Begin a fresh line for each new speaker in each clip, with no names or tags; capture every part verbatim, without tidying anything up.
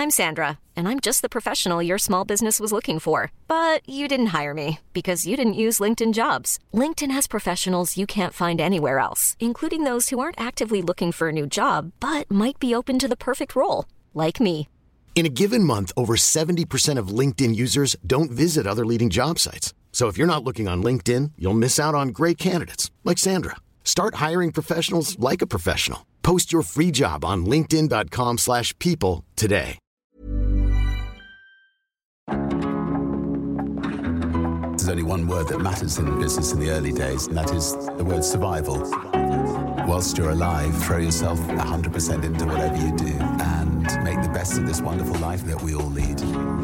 I'm Sandra, and I'm just the professional your small business was looking for. But you didn't hire me because you didn't use LinkedIn Jobs. LinkedIn has professionals you can't find anywhere else, including those who aren't actively looking for a new job, but might be open to the perfect role, like me.
In a given month, over seventy percent of LinkedIn users don't visit other leading job sites. So if you're not looking on LinkedIn, you'll miss out on great candidates like Sandra. Start hiring professionals like a professional. Post your free job on linkedin dot com slash people today.
There's only one word that matters in business in the early days, and that is the word survival. Whilst you're alive, throw yourself one hundred percent into whatever you do and make the best of this wonderful life that we all lead.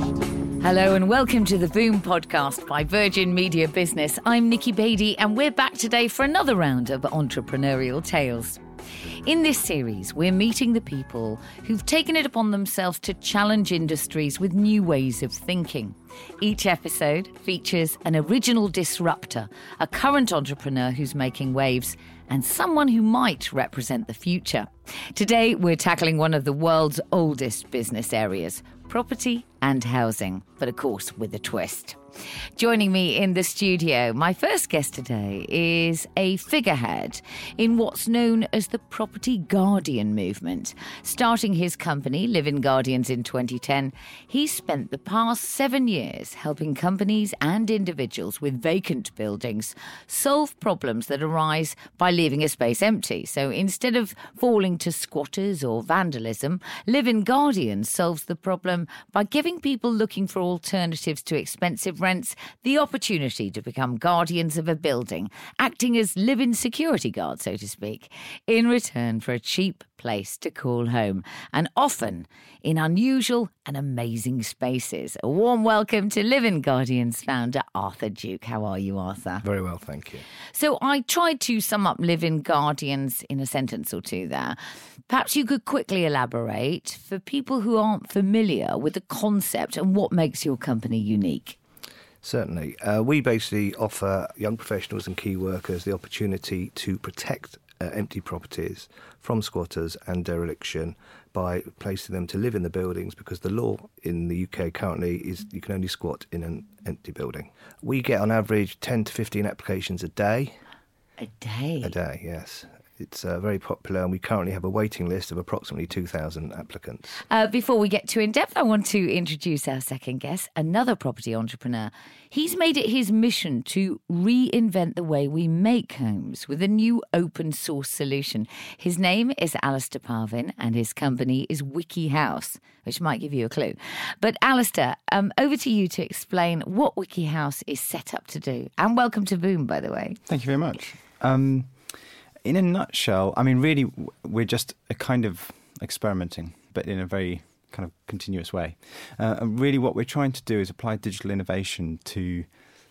Hello and welcome to the Boom Podcast by Virgin Media Business. I'm Nikki Beattie and we're back today for another round of entrepreneurial tales. In this series, we're meeting the people who've taken it upon themselves to challenge industries with new ways of thinking. Each episode features an original disruptor, a current entrepreneur who's making waves, and someone who might represent the future. Today, we're tackling one of the world's oldest business areas, property and housing, but of course with a twist. Joining me in the studio, my first guest today is a figurehead in what's known as the Property Guardian movement. Starting his company, Living Guardians, in twenty ten, he's spent the past seven years helping companies and individuals with vacant buildings solve problems that arise by leaving a space empty. So instead of falling to squatters or vandalism, Living Guardians solves the problem by giving people looking for alternatives to expensive rents the opportunity to become guardians of a building, acting as live-in security guards, so to speak, in return for a cheap place to call home, and often in unusual and amazing spaces. A warm welcome to Living Guardians founder Arthur Duke. How are you, Arthur?
Very well, thank you.
So I tried to sum up Living Guardians in a sentence or two there. Perhaps you could quickly elaborate for people who aren't familiar with the concept and what makes your company unique.
Certainly. Uh, we basically offer young professionals and key workers the opportunity to protect uh, empty properties from squatters and dereliction by placing them to live in the buildings, because the law in the U K currently is you can only squat in an empty building. We get on average ten to fifteen applications a day.
A day?
A day, yes. It's uh, very popular, and we currently have a waiting list of approximately two thousand applicants.
Uh, before we get too in-depth, I want to introduce our second guest, another property entrepreneur. He's made it his mission to reinvent the way we make homes with a new open-source solution. His name is Alistair Parvin, and his company is Wiki House, which might give you a clue. But Alistair, um, over to you to explain what Wiki House is set up to do. And welcome to Boom, by the way.
Thank you very much. Um... In a nutshell, I mean, really, we're just a kind of experimenting, but in a very kind of continuous way. Uh, and really what we're trying to do is apply digital innovation to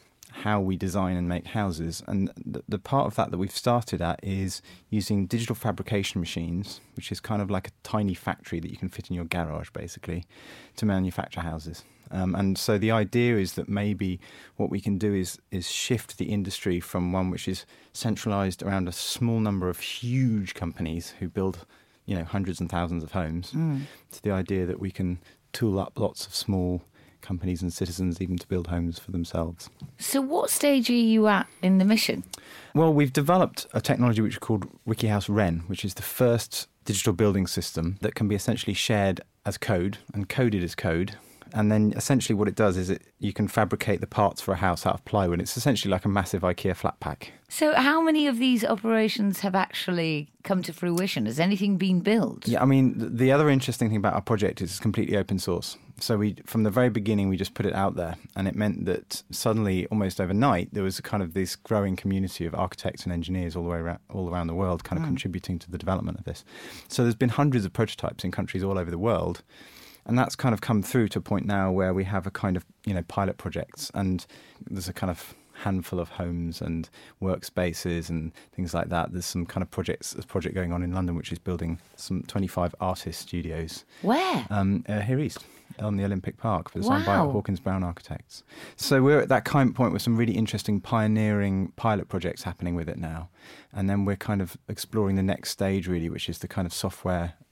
how we design and make houses. And the, the part of that that we've started at is using digital fabrication machines, which is kind of like a tiny factory that you can fit in your garage, basically, to manufacture houses. Um, and so the idea is that maybe what we can do is is shift the industry from one which is centralised around a small number of huge companies who build, you know, hundreds and thousands of homes, mm. to the idea that we can tool up lots of small companies and citizens even to build homes for themselves.
So what stage are you at in the mission?
Well, we've developed a technology which is called WikiHouse Wren, which is the first digital building system that can be essentially shared as code and coded as code. And then essentially what it does is it you can fabricate the parts for a house out of plywood. It's essentially like a massive IKEA flat pack.
So how many of these operations have actually come to fruition? Has anything been built?
Yeah, I mean, the other interesting thing about our project is it's completely open source. So we, from the very beginning, we just put it out there. And it meant that suddenly, almost overnight, there was a kind of this growing community of architects and engineers all the way around, all around the world kind of mm. contributing to the development of this. So there's been hundreds of prototypes in countries all over the world. And that's kind of come through to a point now where we have a kind of, you know, pilot projects, and there's a kind of handful of homes and workspaces and things like that. There's some kind of projects, there's a project going on in London which is building some twenty-five artist studios.
Where?
Um, uh, here east, on the Olympic Park, designed
wow.
by Hawkins Brown Architects. So we're at that kind of point with some really interesting pioneering pilot projects happening with it now. And then we're kind of exploring the next stage, really, which is the kind of software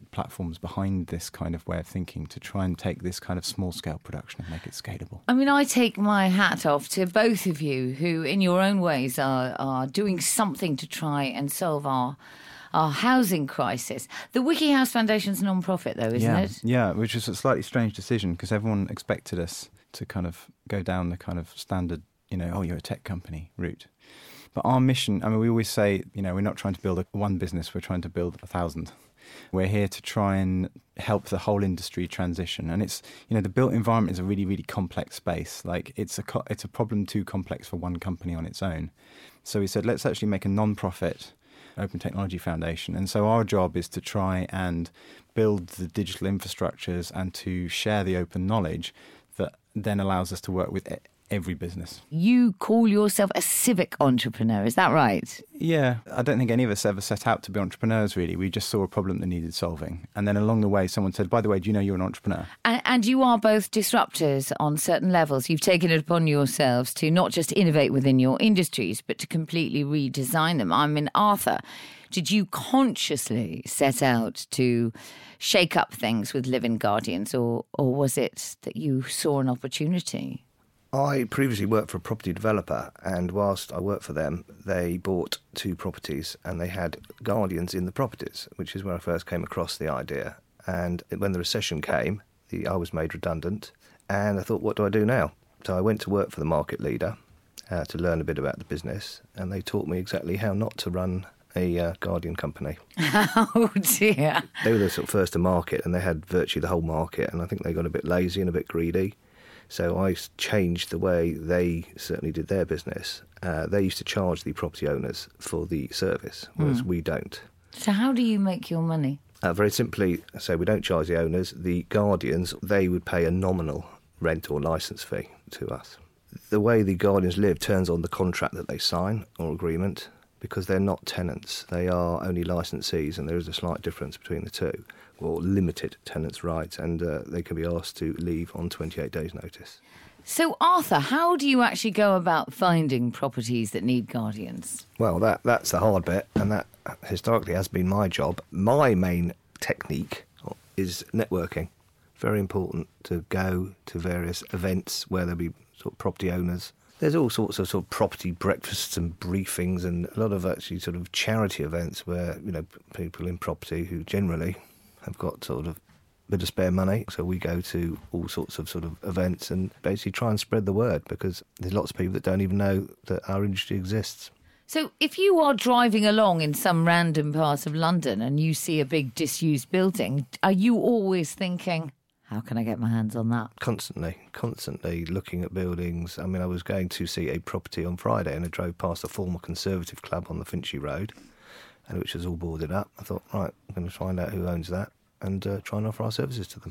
platforms behind this kind of way of thinking to try and take this kind of small-scale production and make it scalable.
I mean, I take my hat off to both of you who, in your own ways, are, are doing something to try and solve our our housing crisis. The WikiHouse Foundation's non-profit, though, isn't
yeah.
it?
Yeah, which was a slightly strange decision because everyone expected us to kind of go down the kind of standard, you know, oh, you're a tech company route. But our mission, I mean, we always say, you know, we're not trying to build a, one business, we're trying to build a thousand. We're here to try and help the whole industry transition. And it's, you know, the built environment is a really, really complex space. Like, it's a, co- it's a problem too complex for one company on its own. So we said, let's actually make a non-profit Open Technology Foundation. And so our job is to try and build the digital infrastructures and to share the open knowledge that then allows us to work with every business.
You call yourself a civic entrepreneur, is that right?
Yeah, I don't think any of us ever set out to be entrepreneurs, really. We just saw a problem that needed solving. And then along the way, someone said, by the way, do you know you're an entrepreneur?
And, and you are both disruptors on certain levels. You've taken it upon yourselves to not just innovate within your industries, but to completely redesign them. I mean, Arthur, did you consciously set out to shake up things with Living Guardians, or, or was it that you saw an opportunity?
I previously worked for a property developer, and whilst I worked for them, they bought two properties and they had guardians in the properties, which is where I first came across the idea. And when the recession came, the, I was made redundant, and I thought, what do I do now? So I went to work for the market leader uh, to learn a bit about the business, and they taught me exactly how not to run a uh, guardian company.
Oh dear.
They were the sort of first to market, and they had virtually the whole market, and I think they got a bit lazy and a bit greedy. So I changed the way they certainly did their business. Uh, they used to charge the property owners for the service, whereas mm. we don't.
So how do you make your money?
Uh, very simply, so we don't charge the owners. The guardians, they would pay a nominal rent or licence fee to us. The way the guardians live turns on the contract that they sign or agreement, because they're not tenants. They are only licensees, and there is a slight difference between the two, or limited tenants' rights, and uh, they can be asked to leave on twenty-eight days' notice.
So, Arthur, how do you actually go about finding properties that need guardians?
Well, that that's the hard bit, and that historically has been my job. My main technique is networking. Very important to go to various events where there'll be sort of property owners. There's all sorts of sort of property breakfasts and briefings, and a lot of actually sort of charity events where, you know, people in property who generally have got sort of a bit of spare money. So we go to all sorts of sort of events and basically try and spread the word, because there's lots of people that don't even know that our industry exists.
So if you are driving along in some random part of London and you see a big disused building, are you always thinking, how can I get my hands on that?
Constantly, constantly looking at buildings. I mean, I was going to see a property on Friday and I drove past a former Conservative club on the Finchley Road, and which was all boarded up. I thought, right, I'm going to find out who owns that and uh, try and offer our services to them.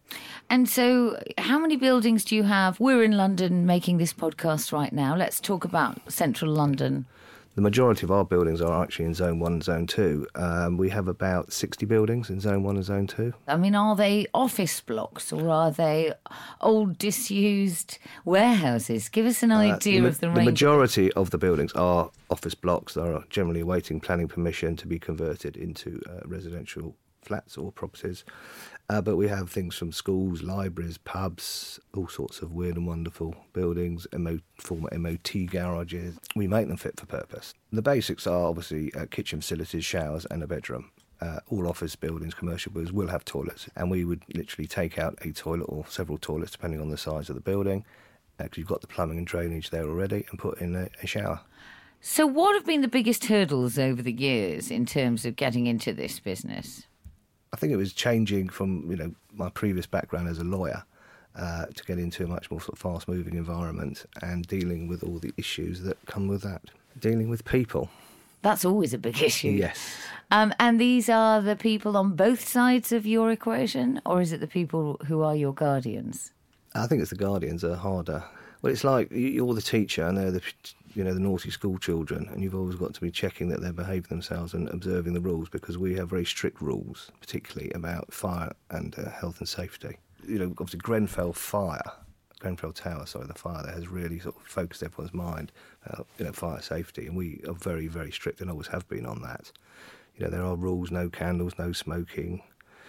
And so how many buildings do you have? We're in London making this podcast right now. Let's talk about central London.
The majority of our buildings are actually in Zone one and Zone two. Um, we have about sixty buildings in Zone one and Zone two.
I mean, are they office blocks or are they old, disused warehouses? Give us an idea uh, the, of the range.
The majority of the buildings are office blocks that are generally awaiting planning permission to be converted into uh, residential flats or properties. Uh, but we have things from schools, libraries, pubs, all sorts of weird and wonderful buildings, M O, former M O T garages. We make them fit for purpose. The basics are obviously uh, kitchen facilities, showers and a bedroom. Uh, all office buildings, commercial buildings will have toilets, and we would literally take out a toilet or several toilets depending on the size of the building, because uh, you've got the plumbing and drainage there already, and put in a, a shower.
So what have been the biggest hurdles over the years in terms of getting into this business?
I think it was changing from, you know, my previous background as a lawyer uh, to get into a much more sort of fast-moving environment and dealing with all the issues that come with that. Dealing with people.
That's always a big issue.
Yes.
Um, and these are the people on both sides of your equation, or is it the people who are your guardians?
I think it's the guardians are harder. Well, it's like you're the teacher and they're the, you know, the naughty school children, and you've always got to be checking that they're behaving themselves and observing the rules, because we have very strict rules, particularly about fire and uh, health and safety. You know, obviously Grenfell Fire, Grenfell Tower, sorry, the fire that has really sort of focused everyone's mind about, you know, fire safety, and we are very, very strict and always have been on that. You know, there are rules: no candles, no smoking,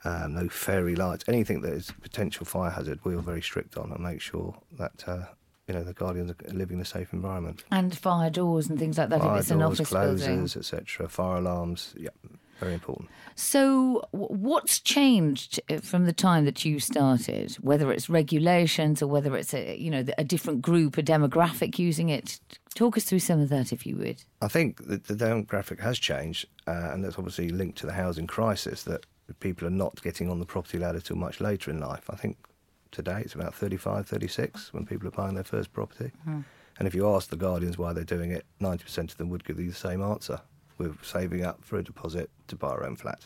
um, no fairy lights, anything that is potential fire hazard. We are very strict on and make sure that uh, you know the guardians are living in a safe environment.
And fire doors and things like that.
Fire
if it's an
doors,
office
closers,
building,
et cetera. Fire alarms. Yeah, very important.
So, what's changed from the time that you started? Whether it's regulations or whether it's a you know a different group, a demographic using it. Talk us through some of that, if you would.
I think that the demographic has changed, uh, and that's obviously linked to the housing crisis. That people are not getting on the property ladder till much later in life. I think today it's about thirty-five, thirty-six when people are buying their first property. Mm. And if you ask the guardians why they're doing it, ninety percent of them would give you the same answer. We're saving up for a deposit to buy our own flat.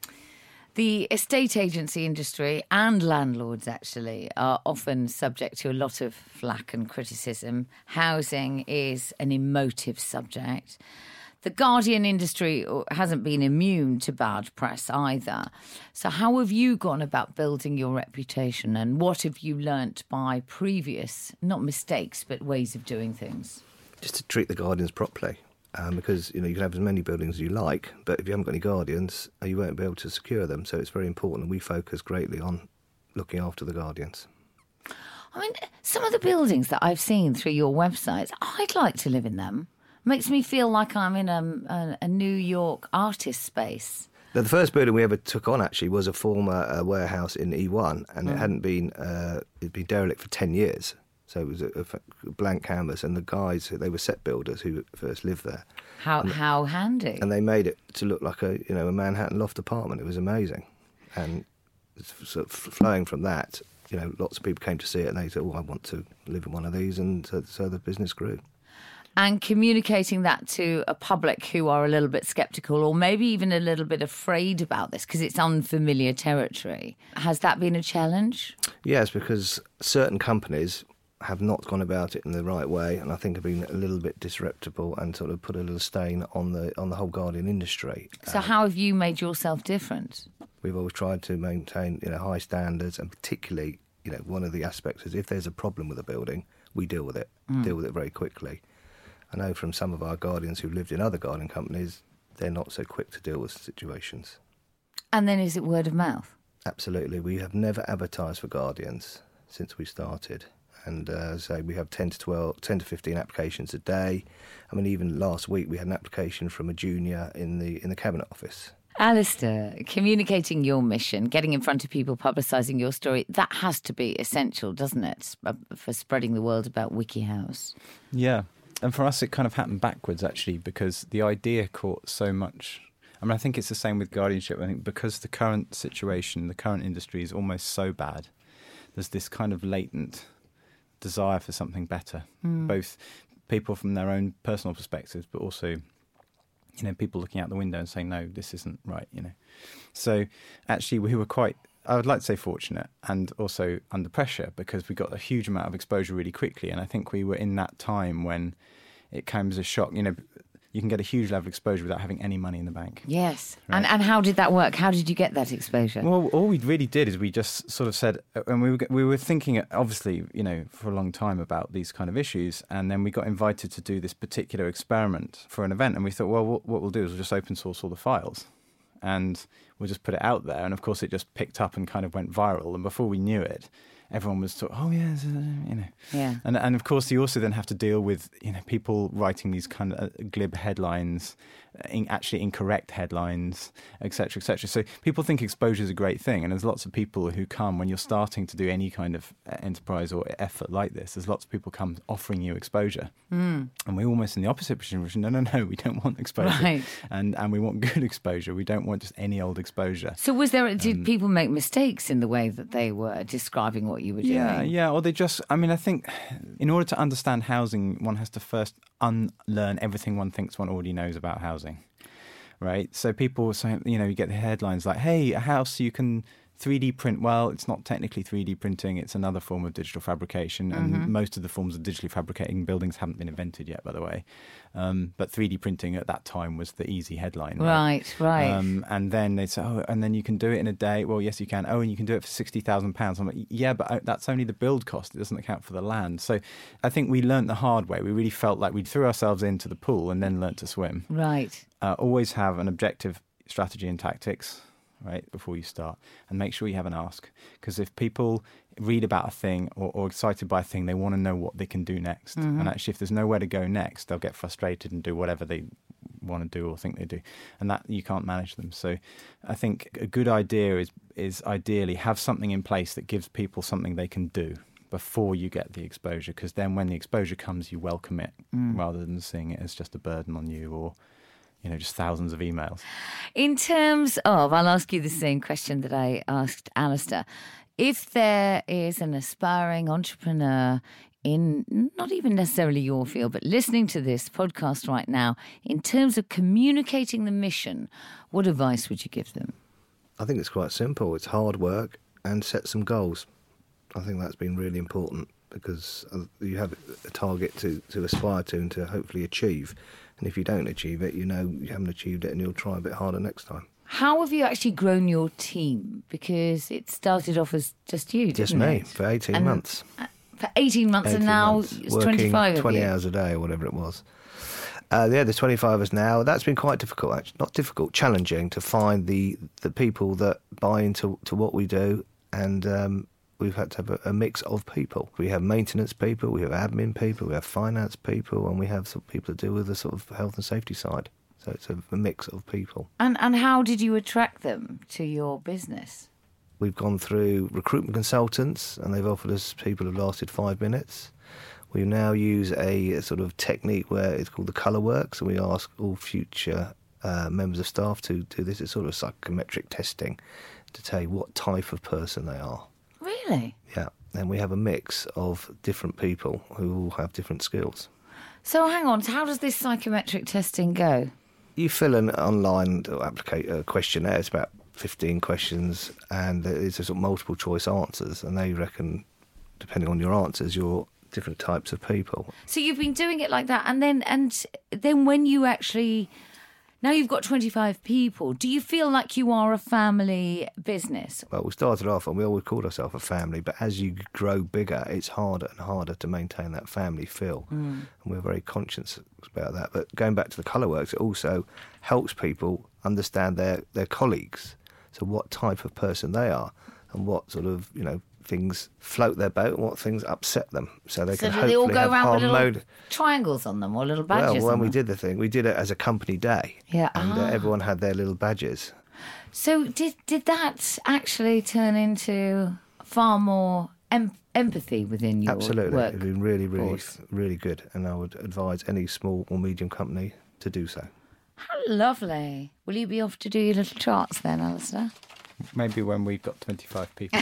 The estate agency industry and landlords actually are often subject to a lot of flack and criticism. Housing is an emotive subject. The guardian industry hasn't been immune to bad press either. So how have you gone about building your reputation, and what have you learnt by previous, not mistakes, but ways of doing things?
Just to treat the guardians properly. Um, because you know you can have as many buildings as you like, but if you haven't got any guardians, you won't be able to secure them. So it's very important, and we focus greatly on looking after the guardians.
I mean, some of the buildings that I've seen through your websites, I'd like to live in them. Makes me feel like I'm in a, a, a New York artist space.
Now, the first building we ever took on actually was a former uh, warehouse in E one, and mm. it hadn't been uh, it'd been derelict for ten years. So it was a, a blank canvas, and the guys, they were set builders who first lived there.
How
and,
how handy!
And they made it to look like a you know a Manhattan loft apartment. It was amazing, and sort of flowing from that, you know, lots of people came to see it, and they said, "Oh, I want to live in one of these," and so, so the business grew.
And communicating that to a public who are a little bit sceptical, or maybe even a little bit afraid about this because it's unfamiliar territory, has that been a challenge?
Yes, because certain companies have not gone about it in the right way, and I think have been a little bit disreputable and sort of put a little stain on the on the whole guardian industry.
So
um,
how have you made yourself different?
We've always tried to maintain you know high standards, and particularly you know one of the aspects is if there's a problem with a building, we deal with it, mm. deal with it very quickly. I know from some of our guardians who've lived in other guardian companies, they're not so quick to deal with situations.
And then is it word of mouth?
Absolutely. We have never advertised for guardians since we started. And uh, so we have ten to twelve, ten to fifteen applications a day. I mean, even last week we had an application from a junior in the in the Cabinet Office.
Alistair, communicating your mission, getting in front of people, publicising your story, that has to be essential, doesn't it, for spreading the word about WikiHouse?
Yeah. And for us, it kind of happened backwards, actually, because the idea caught so much. I mean, I think it's the same with guardianship. I think because the current situation, the current industry is almost so bad, there's this kind of latent desire for something better, mm. both people from their own personal perspectives, but also, you know, people looking out the window and saying, no, this isn't right, you know. So actually, we were quite, I would like to say fortunate, and also under pressure, because we got a huge amount of exposure really quickly. And I think we were in that time when it came as a shock. You know, you can get a huge level of exposure without having any money in the bank.
Yes. Right? And and how did that work? How did you get that exposure?
Well, all we really did is we just sort of said, and we were, we were thinking, obviously, you know, for a long time about these kind of issues. And then we got invited to do this particular experiment for an event. And we thought, well, what, what we'll do is we'll just open source all the files. And we'll just put it out there. And of course, it just picked up and kind of went viral. And before we knew it, everyone was talking, oh, yeah, you know.
Yeah.
And, and of course, you also then have to deal with, you know, people writing these kind of glib headlines, in, actually incorrect headlines, et cetera, et cetera. So people think exposure is a great thing. And there's lots of people who come when you're starting to do any kind of enterprise or effort like this. There's lots of people come offering you exposure. Mm. And we're almost in the opposite position. No, no, no, we don't want exposure.
Right.
And, and we want good exposure. We don't want just any old exposure.
So was there, did
um,
people make mistakes in the way that they were describing what you were doing?
Yeah, yeah. Or they just, I mean, I think in order to understand housing, one has to first unlearn everything one thinks one already knows about housing, right? So people say, you know, you get the headlines like, hey, a house you can three D print. Well, it's not technically three D printing. It's another form of digital fabrication. And mm-hmm. most of the forms of digitally fabricating buildings haven't been invented yet, by the way. Um, but three D printing at that time was the easy headline.
Right, right. right.
Um, and then they say, oh, and then you can do it in a day. Well, yes, you can. Oh, and you can do it for sixty thousand pounds. I'm like, yeah, but that's only the build cost. It doesn't account for the land. So I think we learnt the hard way. We really felt like we threw ourselves into the pool and then learnt to swim.
Right.
Uh, always have an objective strategy and tactics. right, before you start, and make sure you have an ask. Because if people read about a thing or, or excited by a thing, they want to know what they can do next. Mm-hmm. And actually, if there's nowhere to go next, they'll get frustrated and do whatever they want to do or think they do, and that you can't manage them. So I think a good idea is is ideally have something in place that gives people something they can do before you get the exposure, because then when the exposure comes, you welcome it mm. rather than seeing it as just a burden on you or, you know, just thousands of emails.
In terms of, I'll ask you the same question that I asked Alistair. If there is an aspiring entrepreneur in not even necessarily your field, but listening to this podcast right now, in terms of communicating the mission, what advice would you give them?
I think it's quite simple. It's hard work and set some goals. I think that's been really important, because you have a target to, to aspire to and to hopefully achieve. And if you don't achieve it, you know you haven't achieved it, and you'll try a bit harder next time.
How have you actually grown your team? Because it started off as just you, didn't
just me,
it?
for eighteen
and
months.
For eighteen months,
eighteen
and now
months,
it's
working
twenty-five
twenty
of you.
hours a day or whatever it was. Uh, yeah, there's twenty-five of us now. That's been quite difficult, actually. Not difficult, challenging to find the, the people that buy into to what we do, and um, we've had to have a, a mix of people. We have maintenance people, we have admin people, we have finance people, and we have some people that deal with the sort of health and safety side. So it's a, a mix of people.
And and how did you attract them to your business?
We've gone through recruitment consultants, and they've offered us people who've lasted five minutes. We now use a, a sort of technique where it's called the colour works, and we ask all future uh, members of staff to do this. It's sort of psychometric testing to tell you what type of person they are.
Really?
Yeah, and we have a mix of different people who all have different skills.
So hang on, so how does this psychometric testing go?
You fill an online applica- uh, questionnaire. It's about fifteen questions, and it's a sort of multiple choice answers, and they reckon, depending on your answers, you're different types of people.
So you've been doing it like that, and then and then when you actually, now you've got twenty-five people, do you feel like you are a family business?
Well, we started off and we always called ourselves a family, but as you grow bigger, it's harder and harder to maintain that family feel. Mm. And we're very conscious about that. But going back to the colour works, it also helps people understand their, their colleagues, so what type of person they are and what sort of, you know, things float their boat and what things upset them, so they
so
can
do
hopefully
they all go
have
around with little
mode.
triangles on them or little badges?
Well, when
on
we
them?
did the thing, we did it as a company day,
yeah,
and
ah.
uh, everyone had their little badges.
So did did that actually turn into far more em- empathy within your
Absolutely,
work?
it's been really, really,
force?
really good, and I would advise any small or medium company to do so.
How lovely! Will you be off to do your little charts then, Alistair?
Maybe when we've got twenty-five people.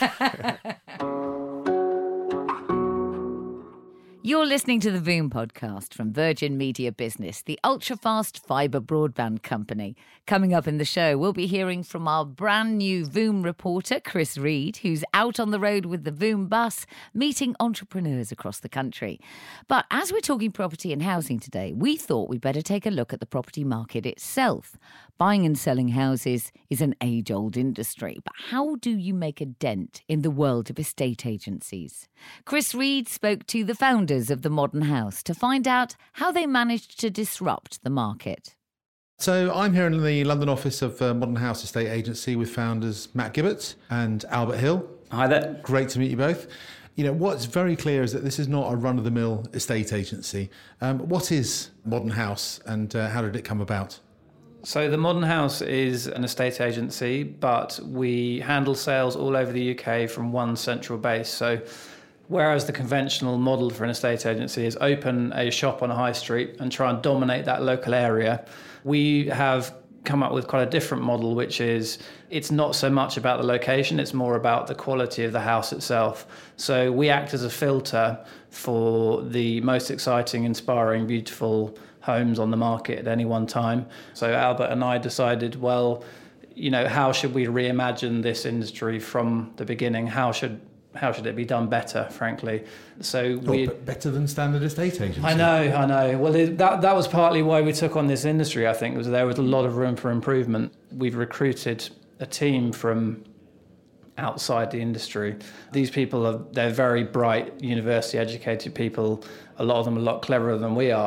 You're listening to the Voom podcast from Virgin Media Business, the ultra-fast fibre broadband company. Coming up in the show, we'll be hearing from our brand new Voom reporter, Chris Reed, who's out on the road with the Voom bus, meeting entrepreneurs across the country. But as we're talking property and housing today, we thought we'd better take a look at the property market itself. Buying and selling houses is an age-old industry, but how do you make a dent in the world of estate agencies? Chris Reed spoke to the founders of the Modern House to find out how they managed to disrupt the market.
So I'm here in the London office of uh, Modern House Estate Agency with founders Matt Gibbert and Albert Hill.
Hi there.
Great to meet you both. You know, what's very clear is that this is not a run-of-the-mill estate agency. Um, what is Modern House, and uh, how did it come about?
So the Modern House is an estate agency, but we handle sales all over the U K from one central base. So whereas the conventional model for an estate agency is open a shop on a high street and try and dominate that local area, we have come up with quite a different model, which is it's not so much about the location, it's more about the quality of the house itself. So we act as a filter for the most exciting, inspiring, beautiful homes on the market at any one time. So Albert and I decided, well, you know, how should we reimagine this industry from the beginning? How should how should it be done better, frankly? So we
oh, better than standard estate agency.
I know, I know. Well, it, that that was partly why we took on this industry. I think was there was a lot of room for improvement. We've recruited a team from outside the industry. These people are they're very bright, university educated people. A lot of them a lot cleverer than we are.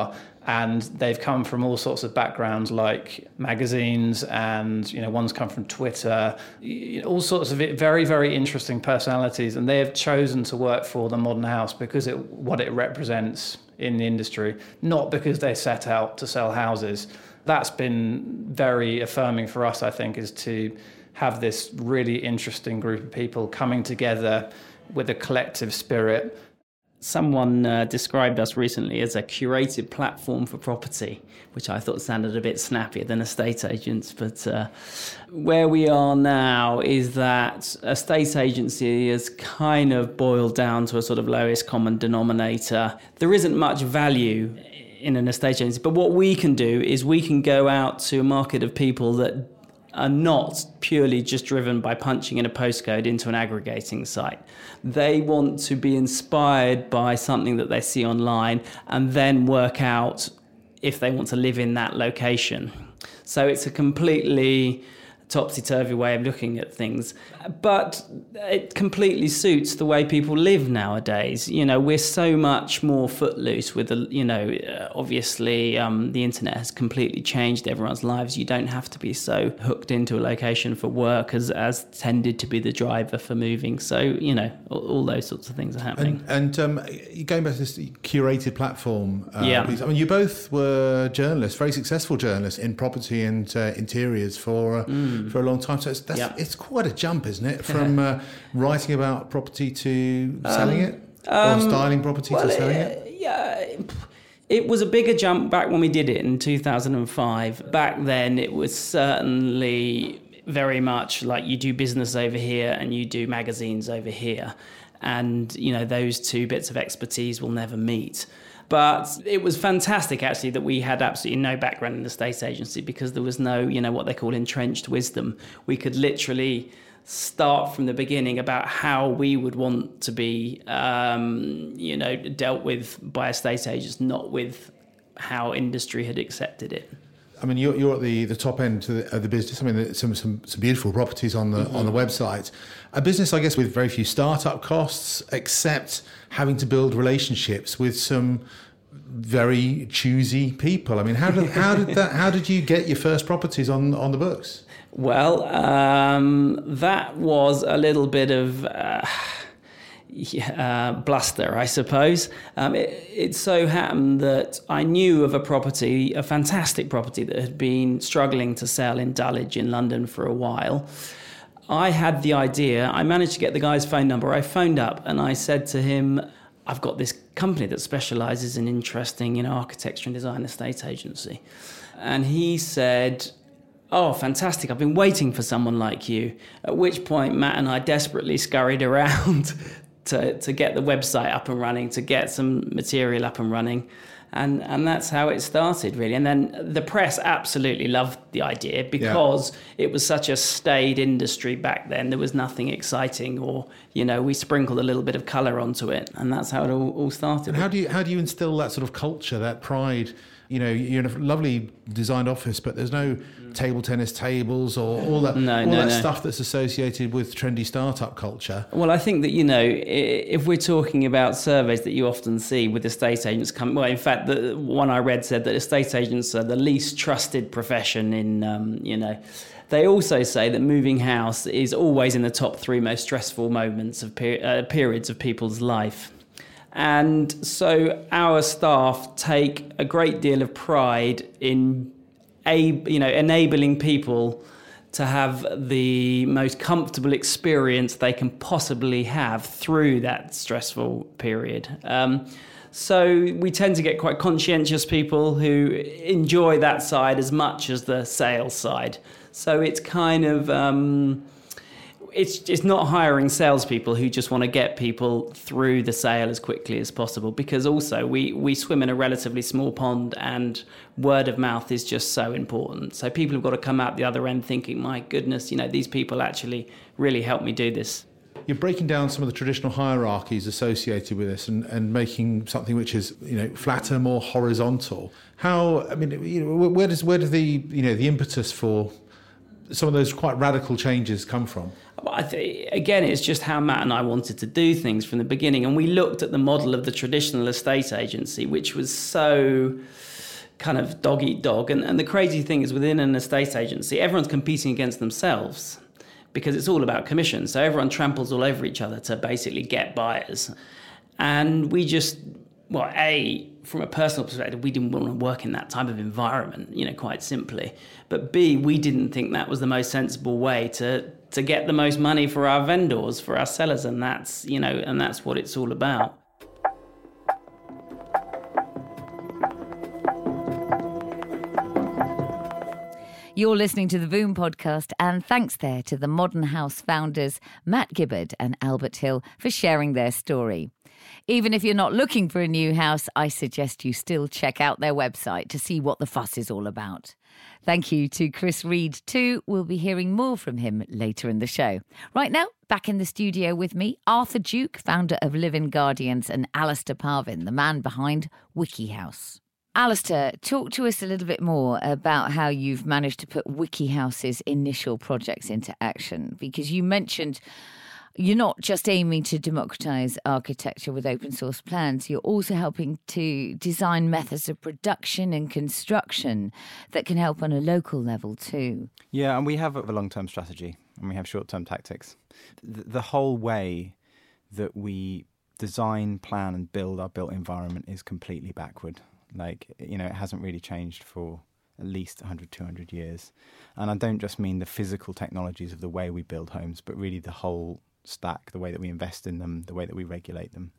And they've come from all sorts of backgrounds, like magazines, and you know, one's come from Twitter, all sorts of very, very interesting personalities. And they have chosen to work for the Modern House because it what it represents in the industry, not because they set out to sell houses. That's been very affirming for us, I think, is to have this really interesting group of people coming together with a collective spirit.
Someone uh, described us recently as a curated platform for property, which I thought sounded a bit snappier than estate agents. But uh, where we are now is that estate agency is kind of boiled down to a sort of lowest common denominator. There isn't much value in an estate agency, but what we can do is we can go out to a market of people that are not purely just driven by punching in a postcode into an aggregating site. They want to be inspired by something that they see online and then work out if they want to live in that location. So it's a completely topsy-turvy way of looking at things, but it completely suits the way people live nowadays. You know, we're so much more footloose with, the, you know, obviously um, the internet has completely changed everyone's lives. You don't have to be so hooked into a location for work as, as tended to be the driver for moving. So, you know, all, all those sorts of things are happening.
And, and um, going back to this curated platform, uh,
yeah.
piece, I mean, you both were journalists, very successful journalists in property and uh, interiors for uh, mm. for a long time. So it's, that's, yeah. it's quite a jump, isn't it, from uh, writing about property to selling um, it?
Um,
or styling property
well,
to selling
uh,
it?
Yeah, it was a bigger jump back when we did it in two thousand five. Back then, it was certainly very much like you do business over here and you do magazines over here. And, you know, those two bits of expertise will never meet. But it was fantastic, actually, that we had absolutely no background in the estate agency because there was no, you know, what they call entrenched wisdom. We could literally start from the beginning about how we would want to be, um, you know, dealt with by estate agents, not with how industry had accepted it.
I mean, you're, you're at the, the top end of the, of the business. I mean, some, some some beautiful properties on the mm-hmm. on the website. A business, I guess, with very few startup costs, except having to build relationships with some very choosy people. I mean, how did how did that? How did you get your first properties on on the books?
Well, um, that was a little bit of uh, uh, bluster, I suppose. Um, it, it so happened that I knew of a property, a fantastic property that had been struggling to sell in Dulwich in London for a while. I had the idea. I managed to get the guy's phone number. I phoned up and I said to him, I've got this company that specialises in interesting, you know, architecture and design estate agency. And he said, oh, fantastic, I've been waiting for someone like you. At which point, Matt and I desperately scurried around to, to get the website up and running, to get some material up and running. And and that's how it started, really. And then the press absolutely loved the idea because yeah. it was such a staid industry back then. There was nothing exciting, or, you know, we sprinkled a little bit of colour onto it. And that's how it all, all started.
And how do you how do you instill that sort of culture, that pride? You know, you're in a lovely designed office, but there's no table tennis tables or all that,
no,
all
no,
that
no.
stuff that's associated with trendy startup culture.
Well, I think that, you know, if we're talking about surveys that you often see with estate agents coming, well, in fact, the one I read said that estate agents are the least trusted profession in, um, you know, they also say that moving house is always in the top three most stressful moments of per- uh, periods of people's life. And so our staff take a great deal of pride in, a, you know, enabling people to have the most comfortable experience they can possibly have through that stressful period. Um, so we tend to get quite conscientious people who enjoy that side as much as the sales side. So it's kind of... Um, It's it's not hiring salespeople who just want to get people through the sale as quickly as possible, because also we, we swim in a relatively small pond and word of mouth is just so important. So people have got to come out the other end thinking, my goodness, you know, these people actually really helped me do this.
You're breaking down some of the traditional hierarchies associated with this and, and making something which is, you know, flatter, more horizontal. How, I mean, you know, where does where does the, you know, the impetus for some of those quite radical changes come from?
I th- again, it's just how Matt and I wanted to do things from the beginning. And we looked at the model of the traditional estate agency, which was so kind of dog eat dog. And, and the crazy thing is within an estate agency, everyone's competing against themselves because it's all about commission. So everyone tramples all over each other to basically get buyers. And we just, well, A, from a personal perspective, we didn't want to work in that type of environment, you know, quite simply. But B, we didn't think that was the most sensible way to to get the most money for our vendors, for our sellers. And that's, you know, and that's what it's all about.
You're listening to the Boom podcast, and thanks there to the Modern House founders Matt Gibbard and Albert Hill for sharing their story. Even if you're not looking for a new house, I suggest you still check out their website to see what the fuss is all about. Thank you to Chris Reed too. We'll be hearing more from him later in the show. Right now, back in the studio with me, Arthur Duke, founder of Living Guardians, and Alistair Parvin, the man behind WikiHouse. Alistair, talk to us a little bit more about how you've managed to put WikiHouse's initial projects into action, because you mentioned you're not just aiming to democratise architecture with open source plans, you're also helping to design methods of production and construction that can help on a local level too.
Yeah, and we have a long-term strategy and we have short-term tactics. The, the whole way that we design, plan and build our built environment is completely backward. Like, you know, it hasn't really changed for at least one hundred, two hundred years. And I don't just mean the physical technologies of the way we build homes, but really the whole stack, the way that we invest in them, the way that we regulate them.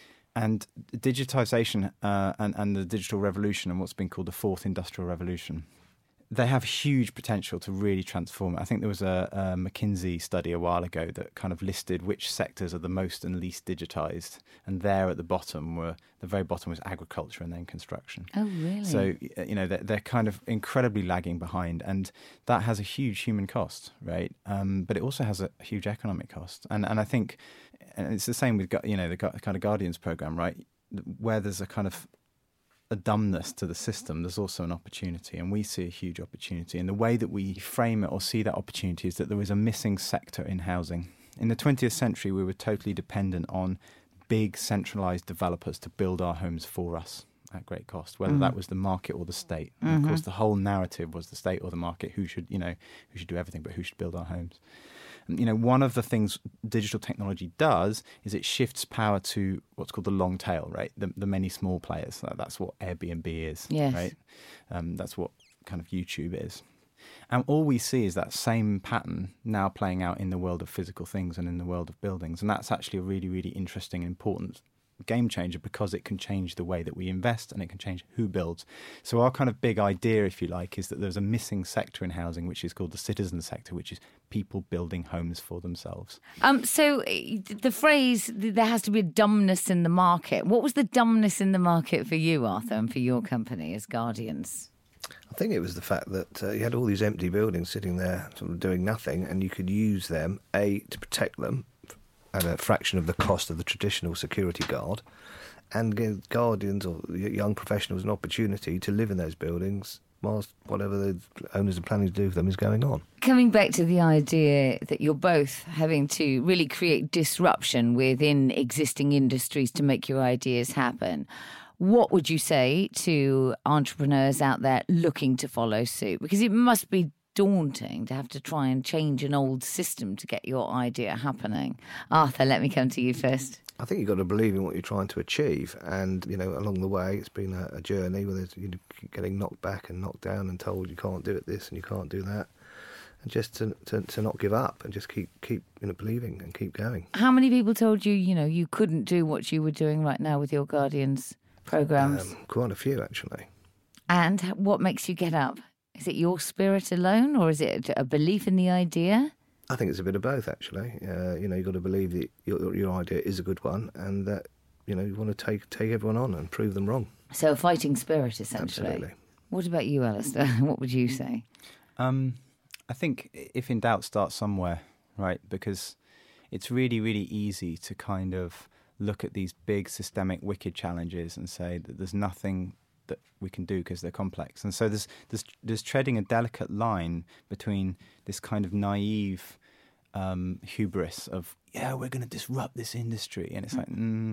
And digitization uh, and, and the digital revolution and what's been called the fourth industrial revolution, they have huge potential to really transform it. I think there was a, a McKinsey study a while ago that kind of listed which sectors are the most and least digitized. And there at the bottom were, the very bottom was agriculture and then construction.
Oh, really?
So, you know, they're, they're kind of incredibly lagging behind. And that has a huge human cost, right? Um, but it also has a huge economic cost. And and I think, and it's the same with, you know, the kind of Guardians program, right? Where there's a kind of a dumbness to the system, there's also an opportunity, and we see a huge opportunity. And the way that we frame it or see that opportunity is that there is a missing sector in housing. In the twentieth century, we were totally dependent on big centralised developers to build our homes for us at great cost, whether mm. that was the market or the state. And mm-hmm. of course, the whole narrative was the state or the market who should, you know, who should do everything, but who should build our homes. You know, one of the things digital technology does is it shifts power to what's called the long tail, right? The, the many small players. That's what Airbnb is,
yes.
right? Um, that's what kind of YouTube is. And all we see is that same pattern now playing out in the world of physical things and in the world of buildings. And that's actually a really, really interesting and important game changer because it can change the way that we invest and it can change who builds. So our kind of big idea, if you like, is that there's a missing sector in housing, which is called the citizen sector, which is people building homes for themselves.
Um, so the phrase, there has to be a dumbness in the market. What was the dumbness in the market for you, Arthur, and for your company as Guardians?
I think it was the fact that uh, you had all these empty buildings sitting there sort of doing nothing, and you could use them, A, to protect them at a fraction of the cost of the traditional security guard, and give Guardians or young professionals an opportunity to live in those buildings whilst whatever the owners are planning to do with them is going on.
Coming back to the idea that you're both having to really create disruption within existing industries to make your ideas happen, what would you say to entrepreneurs out there looking to follow suit? Because it must be daunting to have to try and change an old system to get your idea happening. Arthur, let me come to you first.
I think you've got to believe in what you're trying to achieve, and you know, along the way, it's been a, a journey where there's, you know, getting knocked back and knocked down and told you can't do it this and you can't do that, and just to to, to not give up and just keep keep you know believing and keep going. How
many people told you you know you couldn't do what you were doing right now with your Guardians programs?
Um, quite a few, actually.
And what makes you get up? Is it your spirit alone, or is it a belief in the idea?
I think it's a bit of both, actually. Uh, you know, you've got to believe that your, your idea is a good one, and that you know you want to take take everyone on and prove them wrong.
So a fighting spirit, essentially.
Absolutely.
What about you, Alistair? What would you say?
Um, I think if in doubt, start somewhere, right? Because it's really, really easy to kind of look at these big systemic wicked challenges and say that there's nothing that we can do because they're complex. And so there's, there's there's treading a delicate line between this kind of naive um, hubris of, yeah, we're going to disrupt this industry. And it's like, mm,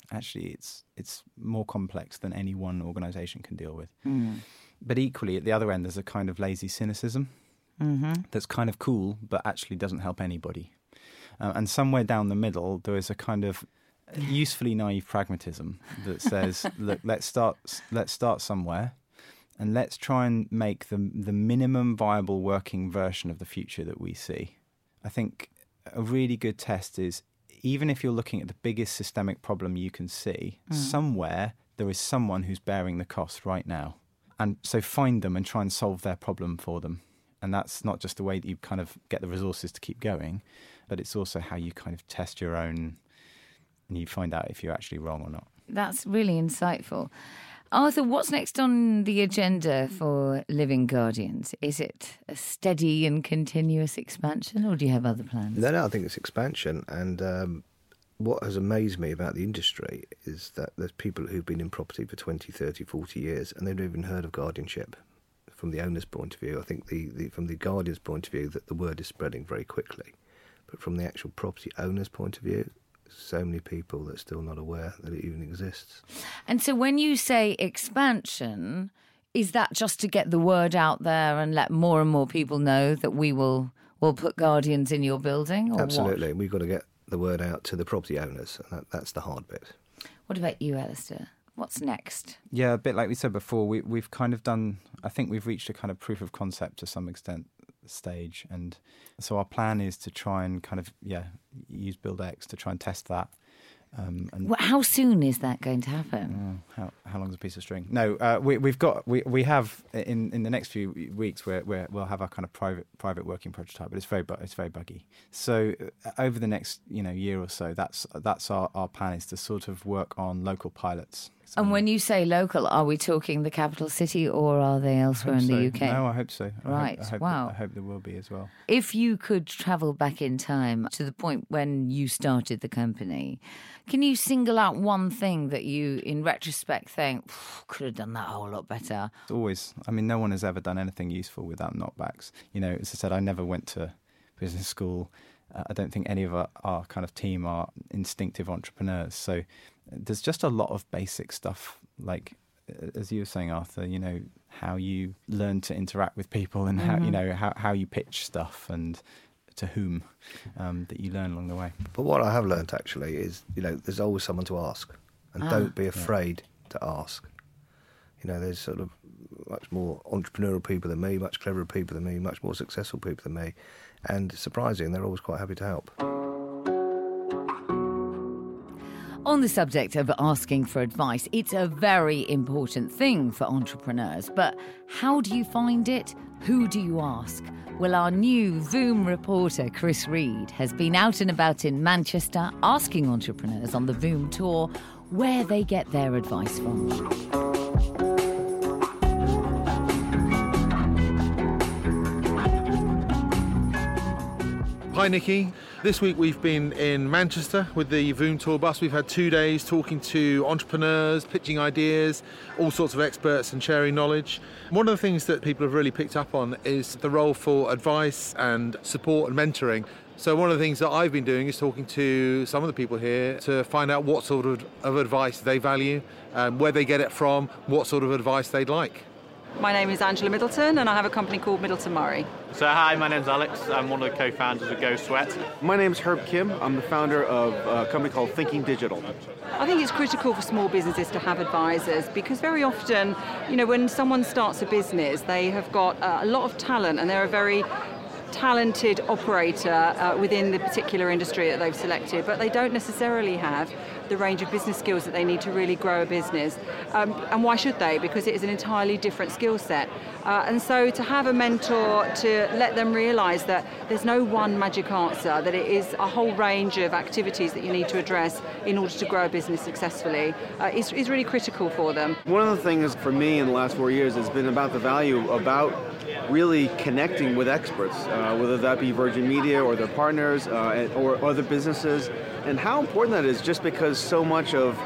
actually it's it's more complex than any one organisation can deal with.
Mm.
But equally, at the other end, there's a kind of lazy cynicism
Mm-hmm.
that's kind of cool, but actually doesn't help anybody. Uh, and somewhere down the middle, there is a kind of usefully naive pragmatism that says, look, let's start, let's start somewhere, and let's try and make the the minimum viable working version of the future that we see. I think a really good test is, even if you're looking at the biggest systemic problem you can see,
Mm.
somewhere there is someone who's bearing the cost right now. And so find them and try and solve their problem for them. And that's not just the way that you kind of get the resources to keep going, but it's also how you kind of test your own, and you find out if you're actually wrong or not.
That's really insightful. Arthur, what's next on the agenda for Living Guardians? Is it a steady and continuous expansion, or do you have other plans?
No, no, I think it's expansion. And um, what has amazed me about the industry is that there's people who've been in property for twenty, thirty, forty years and they've never even heard of guardianship. From the owner's point of view, I think the, the from the Guardian's point of view, that the word is spreading very quickly. But from the actual property owner's point of view, so many people that are still not aware that it even exists.
And so when you say expansion, is that just to get the word out there and let more and more people know that we will will put Guardians in your building? Or
Absolutely.
What?
We've got to get the word out to the property owners, and that, that's the hard bit.
What about you, Alistair? What's next?
Yeah, a bit like we said before, we, we've kind of done, I think we've reached a kind of proof of concept to some extent stage. And so our plan is to try and kind of, yeah, use BuildX to try and test that. Um, and
Well, how soon is that going to happen?
Oh, how how long's a piece of string? No, uh, we we've got we we have in, in the next few weeks where where we'll have our kind of private private working prototype, but it's very bu- it's very buggy. So uh, over the next you know year or so, that's that's our, our plan, is to sort of work on local pilots. So,
And when you say local, are we talking the capital city, or are they elsewhere in
so.
the U K?
No, I hope so. I
Right,
Hope, I hope,
wow.
I hope there will be as well.
If you could travel back in time to the point when you started the company, can you single out one thing that you, in retrospect, think, could have done that a whole lot better?
It's always, I mean, no one has ever done anything useful without knockbacks. You know, as I said, I never went to business school. Uh, I don't think any of our, our kind of team are instinctive entrepreneurs. So there's just a lot of basic stuff, like, as you were saying, Arthur, you know, how you learn to interact with people and how,
Mm-hmm.
you know, how, how you pitch stuff and to whom, um, that you learn along the way.
But what I have learnt actually is, you know, there's always someone to ask, and
Ah.
don't be afraid to ask. You know, there's sort of much more entrepreneurial people than me, much cleverer people than me, much more successful people than me, and surprising, they're always quite happy to help.
On the subject of asking for advice, it's a very important thing for entrepreneurs. But how do you find it? Who do you ask? Well, our new Voom reporter, Chris Reed, has been out and about in Manchester asking entrepreneurs on the Voom tour where they get their advice from.
Hi Nikki. This week we've been in Manchester with the Voom Tour bus. We've had two days talking to entrepreneurs, pitching ideas, all sorts of experts and sharing knowledge. One of the things that people have really picked up on is the role for advice and support and mentoring. So one of the things that I've been doing is talking to some of the people here to find out what sort of, of advice they value, um, where they get it from, what sort of advice they'd like.
My name is Angela Middleton and I have a company called Middleton Murray.
So hi, my name's Alex. I'm one of the co-founders of Go Sweat.
My name's Herb Kim. I'm the founder of a company called Thinking Digital.
I think it's critical for small businesses to have advisors because very often, you know, when someone starts a business, they have got uh, a lot of talent and they're a very talented operator uh, within the particular industry that they've selected, but they don't necessarily have the range of business skills that they need to really grow a business. Um, and why should they? Because it is an entirely different skill set. Uh, and so to have a mentor to let them realise that there's no one magic answer, that it is a whole range of activities that you need to address in order to grow a business successfully uh, is, is really critical for them.
One of the things for me in the last four years has been about the value about really connecting with experts, uh, whether that be Virgin Media or their partners uh, or other businesses, and how important that is just because so much of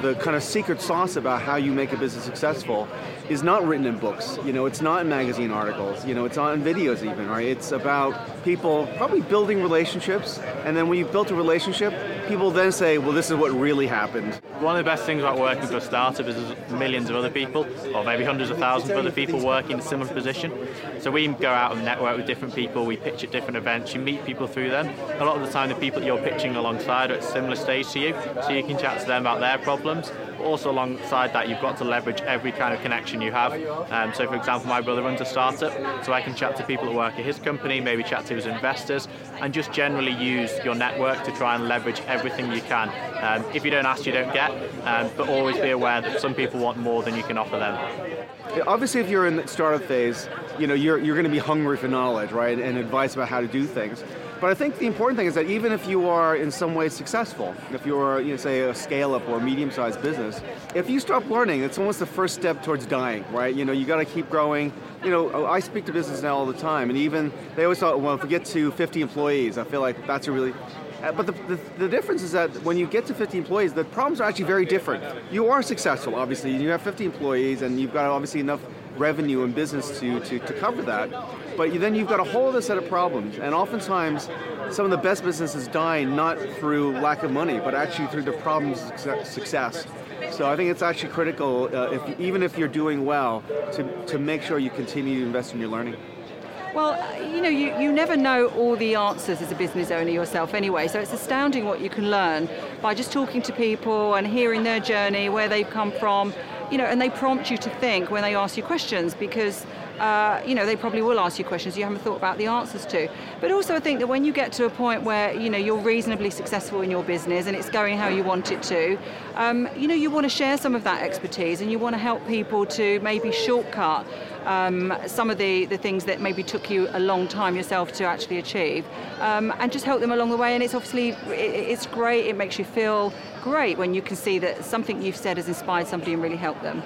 the kind of secret sauce about how you make a business successful is not written in books. You know, it's not in magazine articles. You know, it's not in videos even, right? It's about people probably building relationships, and then when you've built a relationship, people then say, well, this is what really happened.
One of the best things about working for a startup is there's millions of other people, or maybe hundreds of thousands of other people working in a similar position. So we go out and network with different people, we pitch at different events, you meet people through them. A lot of the time the people that you're pitching alongside are at a similar stage to you, so you can chat to them about their problems. But also alongside that, you've got to leverage every kind of connection you have. Um, so for example, my brother runs a startup, so I can chat to people that work at his company, maybe chat to his investors, and just generally use your network to try and leverage everything you can. Um, if you don't ask, you don't get, um, but always be aware that some people want more than you can offer them.
Obviously, if you're in the startup phase, you know, you're, you're going to be hungry for knowledge, right, and advice about how to do things. But I think the important thing is that even if you are in some way successful, if you're, you know, say, a scale-up or a medium-sized business, if you stop learning, it's almost the first step towards dying, right? You know, you got to keep growing. You know, I speak to business now all the time, and even they always thought, well, if we get to fifty employees, I feel like that's a really... But the, the, the difference is that when you get to fifty employees, the problems are actually very different. You are successful, obviously. You have fifty employees, and you've got obviously enough revenue and business to, to, to cover that. But you, then you've got a whole other set of problems. And oftentimes, some of the best businesses die not through lack of money, but actually through the problems of success. So I think it's actually critical, uh, if, even if you're doing well, to, to make sure you continue to invest in your learning.
Well, you know, you, you never know all the answers as a business owner yourself anyway, so it's astounding what you can learn by just talking to people and hearing their journey, where they've come from, you know, and they prompt you to think when they ask you questions, because Uh, you know, they probably will ask you questions you haven't thought about the answers to. But also I think that when you get to a point where, you know, you're reasonably successful in your business and it's going how you want it to, um, you know, you want to share some of that expertise, and you want to help people to maybe shortcut um, some of the, the things that maybe took you a long time yourself to actually achieve, um, and just help them along the way. And it's obviously, it, it's great, it makes you feel great when you can see that something you've said has inspired somebody and really helped them.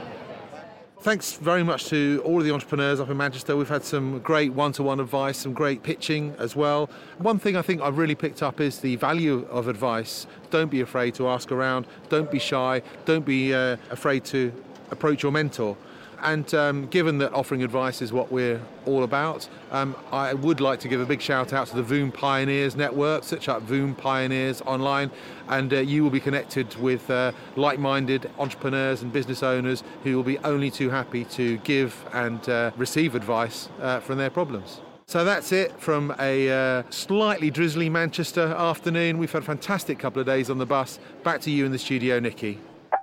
Thanks very much to all of the entrepreneurs up in Manchester. We've had some great one-to-one advice, some great pitching as well. One thing I think I've really picked up is the value of advice. Don't be afraid to ask around. Don't be shy. Don't be uh, afraid to approach your mentor. And um, given that offering advice is what we're all about, um, I would like to give a big shout out to the Voom Pioneers Network. Search up Voom Pioneers online, and uh, you will be connected with uh, like-minded entrepreneurs and business owners who will be only too happy to give and uh, receive advice uh, from their problems. So that's it from a uh, slightly drizzly Manchester afternoon. We've had a fantastic couple of days on the bus. Back to you in the studio, Nikki.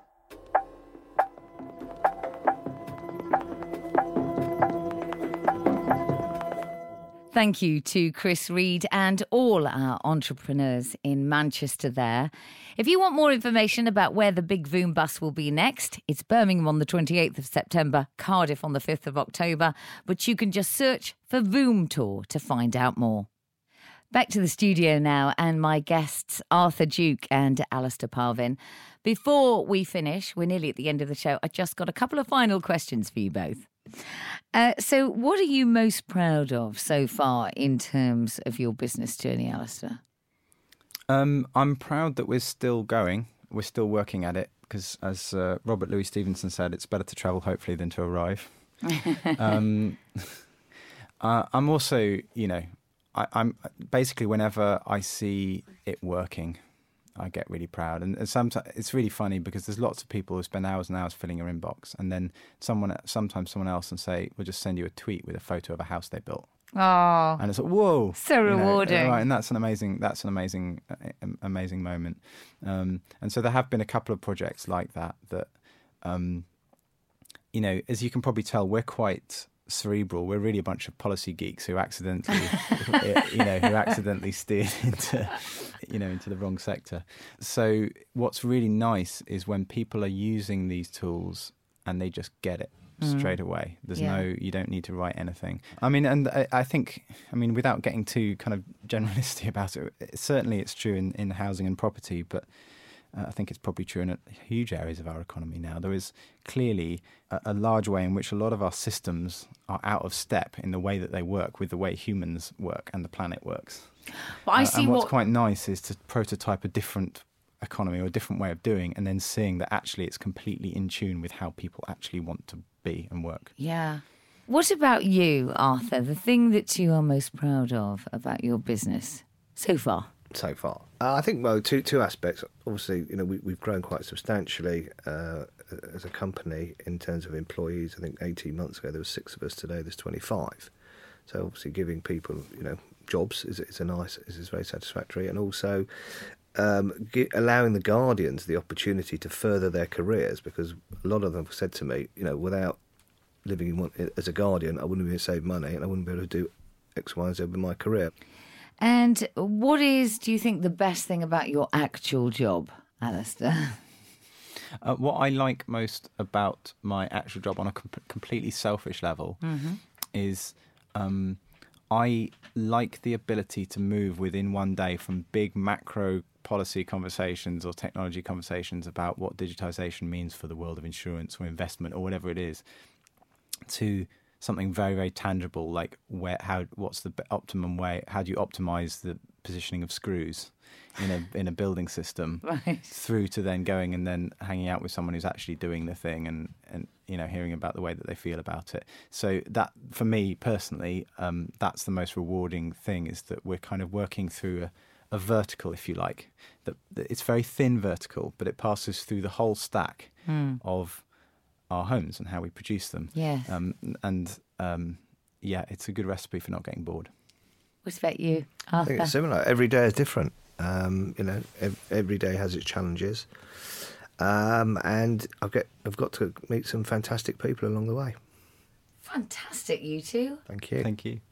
Thank you to Chris Reed and all our entrepreneurs in Manchester there. If you want more information about where the Big Voom bus will be next, it's Birmingham on the twenty-eighth of September, Cardiff on the fifth of October, but you can just search for Voom Tour to find out more. Back to the studio now, and my guests Arthur Duke and Alistair Parvin. Before we finish, we're nearly at the end of the show, I just got a couple of final questions for you both. Uh, so what are you most proud of so far in terms of your business journey, Alistair?
Um, I'm proud that we're still going. We're still working at it because, as uh, Robert Louis Stevenson said, it's better to travel hopefully than to arrive. um, uh, I'm also, you know, I, I'm basically whenever I see it working, I get really proud. And, and sometimes it's really funny because there's lots of people who spend hours and hours filling your inbox, and then someone, sometimes someone else, and say, we'll just send you a tweet with a photo of a house they built.
Oh,
and it's like, whoa,
so rewarding.
You know, right, and that's an amazing, that's an amazing, uh, amazing moment. Um, and so there have been a couple of projects like that that, um, you know, as you can probably tell, we're quite cerebral. We're really a bunch of policy geeks who accidentally, you know, who accidentally steered into, you know, into the wrong sector. So what's really nice is when people are using these tools and they just get it mm. straight away. There's yeah. no, you don't need to write anything. I mean, and I, I think, I mean, without getting too kind of generalistic about it, it certainly it's true in, in housing and property, but Uh, I think it's probably true in huge areas of our economy now. There is clearly a, a large way in which a lot of our systems are out of step in the way that they work with the way humans work and the planet works.
Well, I
uh,
see
and what's
what...
quite nice is to prototype a different economy or a different way of doing, and then seeing that actually it's completely in tune with how people actually want to be and work.
Yeah. What about you, Arthur? The thing that you are most proud of about your business so far?
So far, uh, I think well, two two aspects. Obviously, you know, we, we've grown quite substantially uh, as a company in terms of employees. I think eighteen months ago there were six of us. Today there's twenty-five. So obviously, giving people, you know, jobs is is a nice is, is very satisfactory, and also um, ge- allowing the guardians the opportunity to further their careers, because a lot of them have said to me, you know, without living in one, as a guardian, I wouldn't be able to save money, and I wouldn't be able to do X, Y, and Z with my career.
And what is, do you think, the best thing about your actual job, Alistair?
Uh, what I like most about my actual job on a com- completely selfish level mm-hmm. is um, I like the ability to move within one day from big macro policy conversations or technology conversations about what digitisation means for the world of insurance or investment or whatever it is, to something very, very tangible, like where, how, what's the optimum way? How do you optimise the positioning of screws in a in a building system,
right.
through to then going and then hanging out with someone who's actually doing the thing and, and you know hearing about the way that they feel about it. So that, for me personally, um, that's the most rewarding thing, is that we're kind of working through a, a vertical, if you like. That, that it's very thin vertical, but it passes through the whole stack mm. of our homes and how we produce them.
Yes.
Um, and um, yeah, it's a good recipe for not getting bored.
What about you, Arthur?
I think it's similar. Every day is different. Um, you know, ev- every day has its challenges. Um, and I've get I've got to meet some fantastic people along the way.
Fantastic, you two.
Thank you.
Thank you.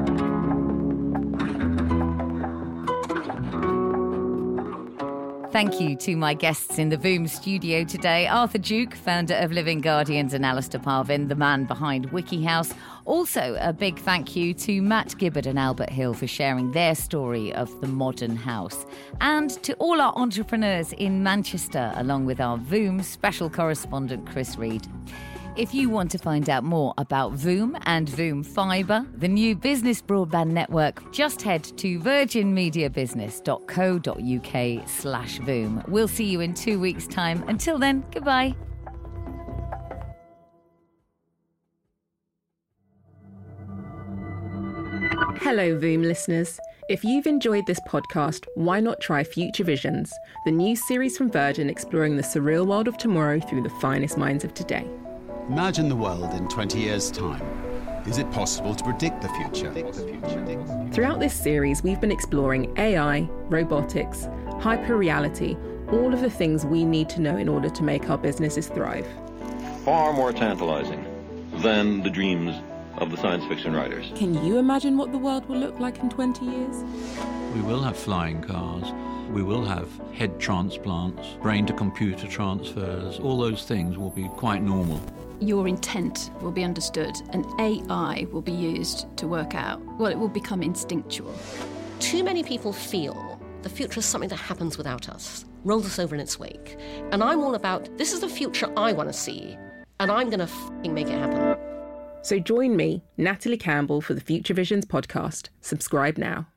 Thank you to my guests in the Voom studio today, Arthur Duke, founder of Living Guardians, and Alistair Parvin, the man behind WikiHouse. Also, a big thank you to Matt Gibbard and Albert Hill for sharing their story of the modern house. And to all our entrepreneurs in Manchester, along with our Voom special correspondent, Chris Reed. If you want to find out more about Voom and Voom Fibre, the new business broadband network, just head to virginmediabusiness.co.uk slash Voom. We'll see you in two weeks' time. Until then, goodbye.
Hello, Voom listeners. If you've enjoyed this podcast, why not try Future Visions, the new series from Virgin exploring the surreal world of tomorrow through the finest minds of today.
Imagine the world in twenty years' time. Is it possible to predict the future?
Throughout this series, we've been exploring A I, robotics, hyper-reality, all of the things we need to know in order to make our businesses thrive.
Far more tantalizing than the dreams of the science fiction writers.
Can you imagine what the world will look like in twenty years?
We will have flying cars. We will have head transplants, brain-to-computer transfers. All those things will be quite normal.
Your intent will be understood, and A I will be used to work out. Well, it will become instinctual.
Too many people feel the future is something that happens without us, rolls us over in its wake. And I'm all about, this is the future I want to see, and I'm going to f***ing make it happen.
So join me, Natalie Campbell, for the Future Visions podcast. Subscribe now.